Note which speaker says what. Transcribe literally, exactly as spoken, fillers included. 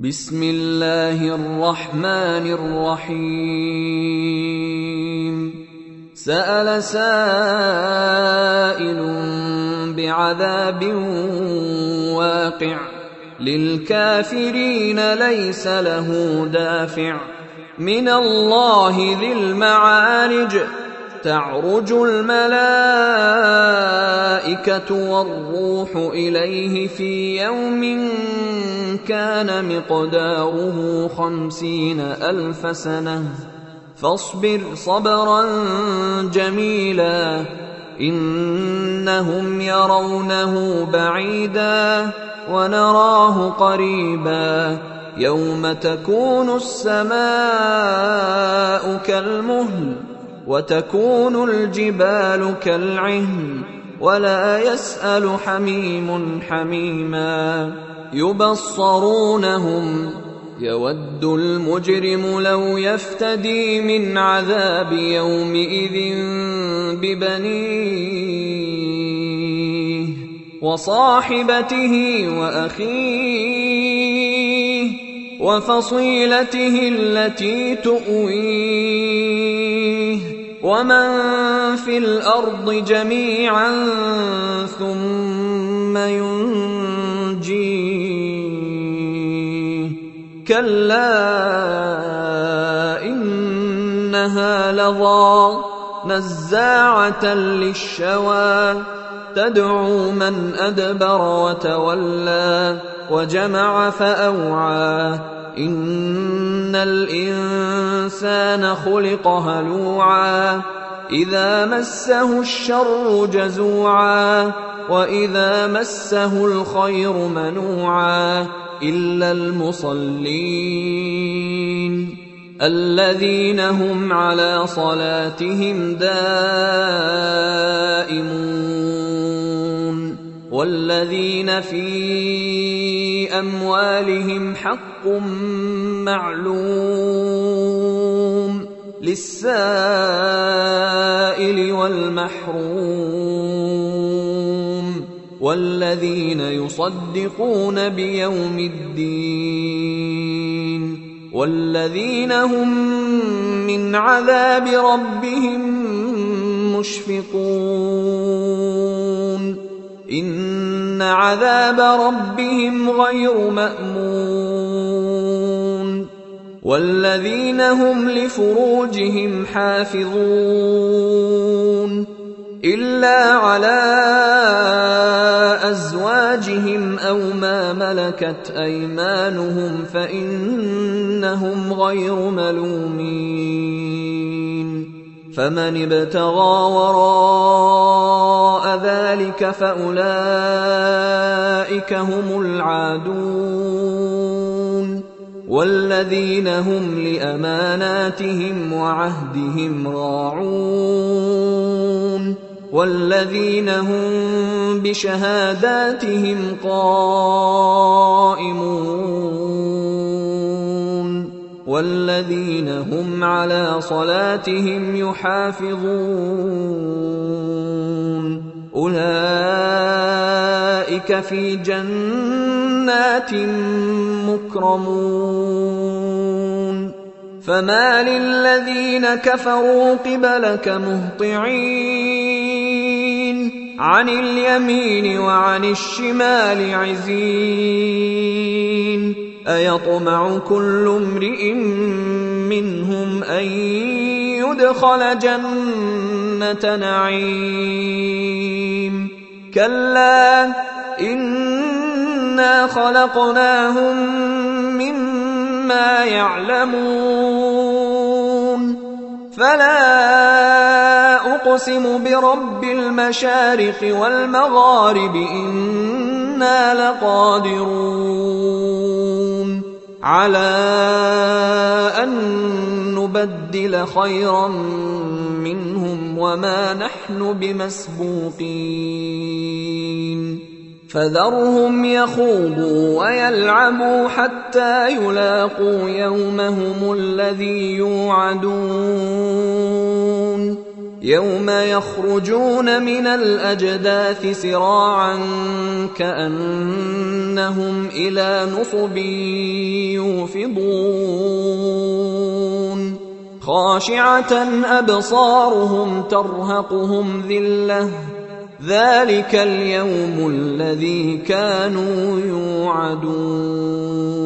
Speaker 1: بسم الله الرحمن الرحيم سأل سائل بعذاب واقع للكافرين ليس له دافع من الله ذي المعارج تعرج الملائكة والروح إليه في يوم كان مقداره خمسين ألف سنة فاصبر صبرا جميلا إنهم يرونه بعيدا ونراه قريبا يوم تكون السماء كالمهل وتكون الجبال كالعهن ولا يسأل حميم حميما يبصرونهم يود المجرم لو يفتدي من عذاب يومئذ ببنيه وصاحبته وأخيه وفصيلته التي تؤويه ومن في الأرض جميعا ثم ينجيه كلا إنها لظى نزاعة للشوى تدعو من أدبر وتولى وجمع فأوعى إن الإنسان خلق هلوعا إذا مسه الشر جزوعا وإذا مسه الخير منوعا إلا المصلين الذين هم على صلاتهم دائمون والذين في أموالهم حق معلوم للسائل والمحروم والذين يصدقون بيوم الدين والذين هم من عذاب ربهم مشفقون إن عذاب ربهم غير مأمون والذين هم لفروجهم حافظون إلا على أزواجهم أو ما ملكت أيمانهم فإنهم غير ملومين فمن ابتغى وراء ذلك فأولئك هم العادون والذين هم لأماناتهم وعهدهم راعون والذين هم بشهاداتهم قائمون والذين هم على صلاتهم يحافظون أولئك في جنات مكرمون فما للذين كفروا قبلك مهطعين عن اليمين وعن الشمال عزين أيطمع كل امرئ منهم أن يدخل جنة نعيم كلا إنا خلقناهم مما يعلمون فلا أقسم برب المشارق والمغارب إنا لقادرون على أن نبدل خيرا منهم وما نحن بمسبوقين فذرهم يخوضوا ويلعبوا حتى يلاقوا يومهم الذي يوعدون يوم يخرجون من الأجداث سراعا كأنهم إلى نصب يوفضون خاشعة أبصارهم ترهقهم ذلة ذلك اليوم الذي كانوا يوعدون